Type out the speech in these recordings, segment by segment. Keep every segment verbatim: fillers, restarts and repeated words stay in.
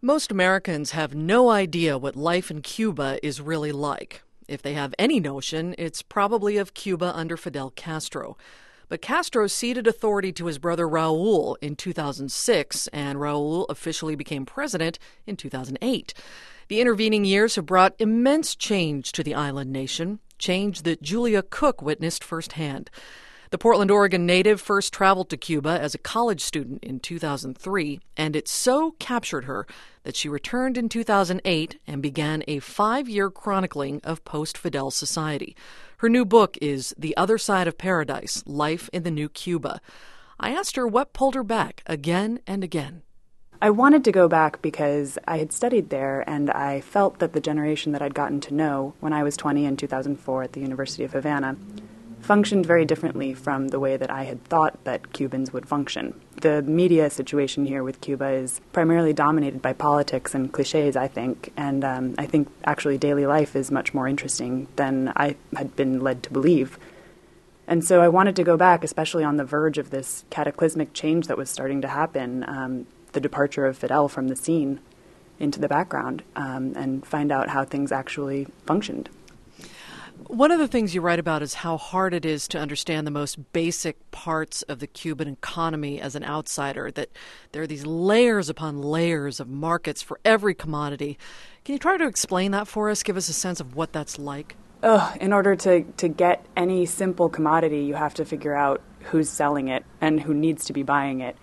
Most Americans have no idea what life in Cuba is really like. If they have any notion, it's probably of Cuba under Fidel Castro. But Castro ceded authority to his brother Raul in two thousand six, and Raul officially became president in two thousand eight. The intervening years have brought immense change to the island nation, change that Julia Cook witnessed firsthand. The Portland, Oregon native first traveled to Cuba as a college student in two thousand three, and it so captured her that she returned in two thousand eight and began a five-year chronicling of post-Fidel society. Her new book is The Other Side of Paradise, Life in the New Cuba. I asked her what pulled her back again and again. I wanted to go back because I had studied there, and I felt that the generation that I'd gotten to know when I was twenty in two thousand four at the University of Havana functioned very differently from the way that I had thought that Cubans would function. The media situation here with Cuba is primarily dominated by politics and cliches, I think, and um, I think actually daily life is much more interesting than I had been led to believe. And so I wanted to go back, especially on the verge of this cataclysmic change that was starting to happen, um, the departure of Fidel from the scene into the background, um, and find out how things actually functioned. One of the things you write about is how hard it is to understand the most basic parts of the Cuban economy as an outsider, that there are these layers upon layers of markets for every commodity. Can you try to explain that for us, give us a sense of what that's like? Ugh, in order to, to get any simple commodity, you have to figure out who's selling it and who needs to be buying it.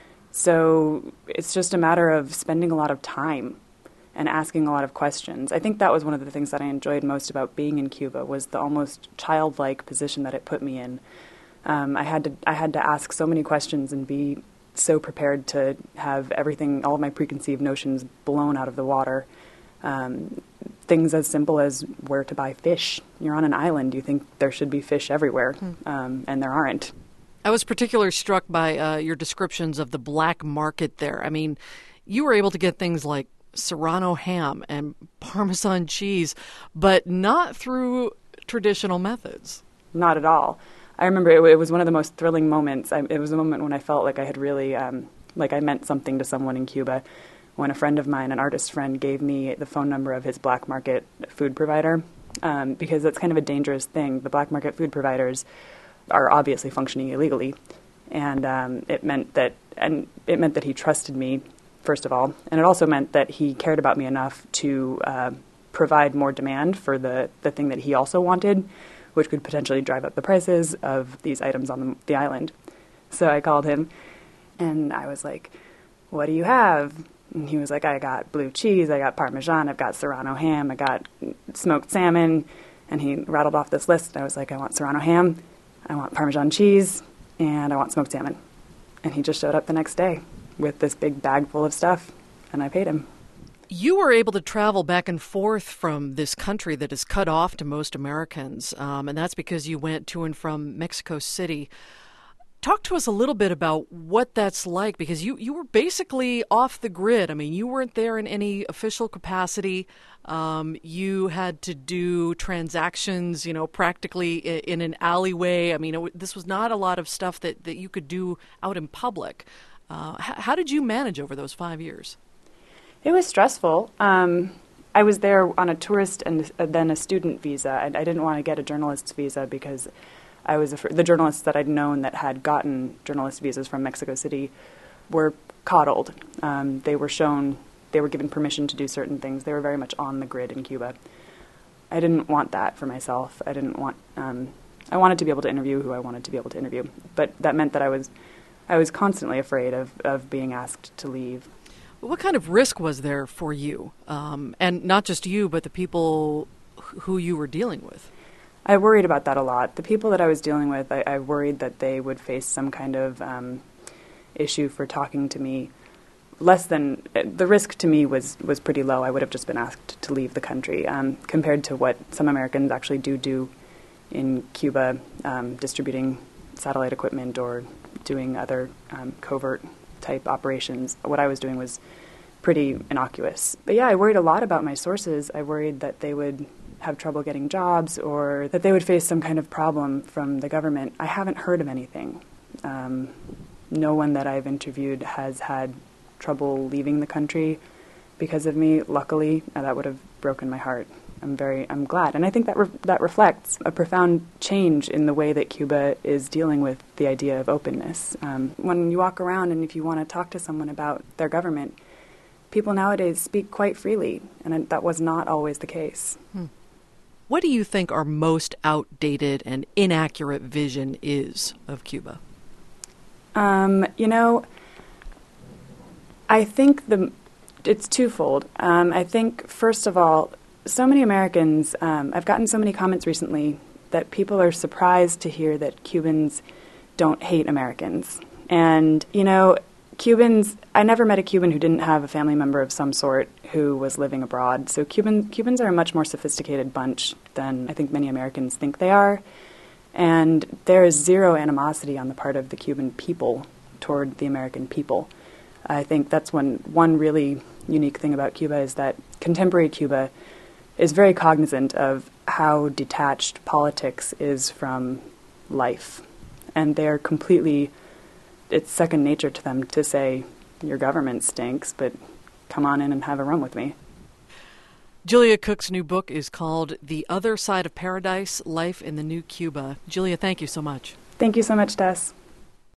So it's just a matter of spending a lot of time and asking a lot of questions. I think that was one of the things that I enjoyed most about being in Cuba, was the almost childlike position that it put me in. Um, I had to I had to ask so many questions and be so prepared to have everything, all of my preconceived notions blown out of the water. Um, things as simple as where to buy fish. You're on an island, you think there should be fish everywhere, hmm. um, and there aren't. I was particularly struck by uh, your descriptions of the black market there. I mean, you were able to get things like Serrano ham and Parmesan cheese, but not through traditional methods. Not at all. I remember it, it was one of the most thrilling moments. I, it was a moment when I felt like I had really, um, like I meant something to someone in Cuba, when a friend of mine, an artist friend, gave me the phone number of his black market food provider, um, because that's kind of a dangerous thing. The black market food providers are obviously functioning illegally, and um, it meant that, and it meant that he trusted me, first of all, and it also meant that he cared about me enough to uh, provide more demand for the, the thing that he also wanted, which could potentially drive up the prices of these items on the, the island. So I called him, and I was like, what do you have? And he was like, I got blue cheese, I got Parmesan, I've got Serrano ham, I got smoked salmon, and he rattled off this list. I was like, I want Serrano ham, I want Parmesan cheese, and I want smoked salmon. And he just showed up the next day with this big bag full of stuff, and I paid him. You were able to travel back and forth from this country that is cut off to most Americans, um, and that's because you went to and from Mexico City. Talk to us a little bit about what that's like, because you, you were basically off the grid. I mean, you weren't there in any official capacity. Um, you had to do transactions, you know, practically in, in an alleyway. I mean, it, this was not a lot of stuff that, that you could do out in public. Uh, how, how did you manage over those five years? It was stressful. Um, I was there on a tourist and then a student visa. I, I didn't want to get a journalist's visa because I was afraid, the journalists that I'd known that had gotten journalist visas from Mexico City were coddled. Um, they were shown, they were given permission to do certain things. They were very much on the grid in Cuba. I didn't want that for myself. I didn't want, um, I wanted to be able to interview who I wanted to be able to interview. But that meant that I was I was constantly afraid of, of being asked to leave. What kind of risk was there for you? Um, and not just you, but the people who you were dealing with? I worried about that a lot. The people that I was dealing with, I, I worried that they would face some kind of um, issue for talking to me. Less than, the risk to me was, was pretty low. I would have just been asked to leave the country, um, compared to what some Americans actually do do in Cuba, um, distributing satellite equipment or doing other um, covert type operations. What I was doing was pretty innocuous. But yeah, I worried a lot about my sources. I worried that they would have trouble getting jobs or that they would face some kind of problem from the government. I haven't heard of anything. Um, no one that I've interviewed has had trouble leaving the country because of me. Luckily, uh, that would have broken my heart. I'm very, I'm glad. And I think that re- that reflects a profound change in the way that Cuba is dealing with the idea of openness. Um, when you walk around and if you want to talk to someone about their government, people nowadays speak quite freely, and that was not always the case. Hmm. What do you think our most outdated and inaccurate vision is of Cuba? Um, you know, I think the it's twofold. Um, I think, first of all, so many Americans, um, I've gotten so many comments recently that people are surprised to hear that Cubans don't hate Americans. And, you know, Cubans, I never met a Cuban who didn't have a family member of some sort who was living abroad. So Cuban, Cubans are a much more sophisticated bunch than I think many Americans think they are. And there is zero animosity on the part of the Cuban people toward the American people. I think that's one, one really unique thing about Cuba is that contemporary Cuba is very cognizant of how detached politics is from life. And they're completely, it's second nature to them to say, your government stinks, but come on in and have a room with me. Julia Cook's new book is called The Other Side of Paradise, Life in the New Cuba. Julia, thank you so much. Thank you so much, Tess.